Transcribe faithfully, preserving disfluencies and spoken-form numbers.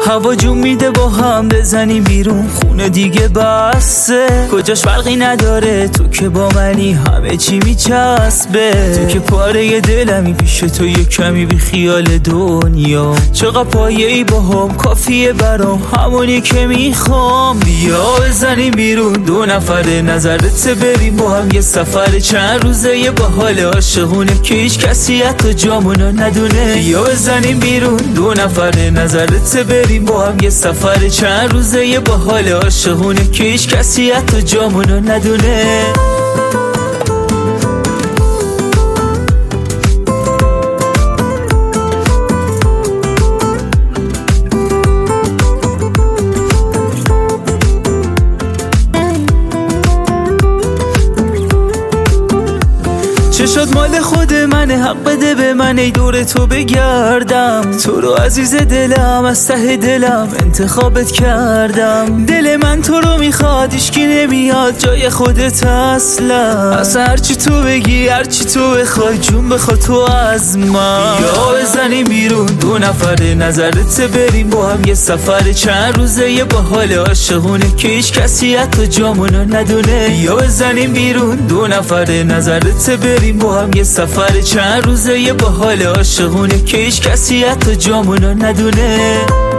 هوا جون میده با هم بزنیم بیرون، خونه دیگه بسه، کجاش فرقی نداره، تو که با منی همه چی میچسبه. تو که پاره دلمی، پیش تو یه کمی بی خیال دنیا، چقدر پایه ای با هم کافیه برام، همونی که میخوام. بیا بزنیم بیرون دو نفره، نظرت بریم با هم یه سفر چند روزه، یه با حال عاشقونه که هیچ کسی حتی جامونو ندونه. بیا بزنیم بیرون دو نفره، نظرت بریم با هم یه سفر چند روزه، یه با حال عاشقونه که هیچ کسی حتی جامونو ندونه. چه شد مال خود منه، حق بده به من ای دور تو بگردم، تو رو عزیز دلم از ته دلم انتخابت کردم. دل من تو رو میخواد، هیچکی نمیاد جای خودت اصلا، از هرچی تو بگی هرچی تو بخوای جون بخواد تو از من. بیا بزنیم بیرون دو نفره، نظرت بریم با هم یه سفر چند روزه، یه با حال عاشقونه که هیچ کسی حتی جامونو ندونه. بیا بزنیم بیرون دو نفره، نظرت بریم با هم یه سفر چند روزه، یه با حال عاشقونه که هیچ کسی حتی جامونو ندونه.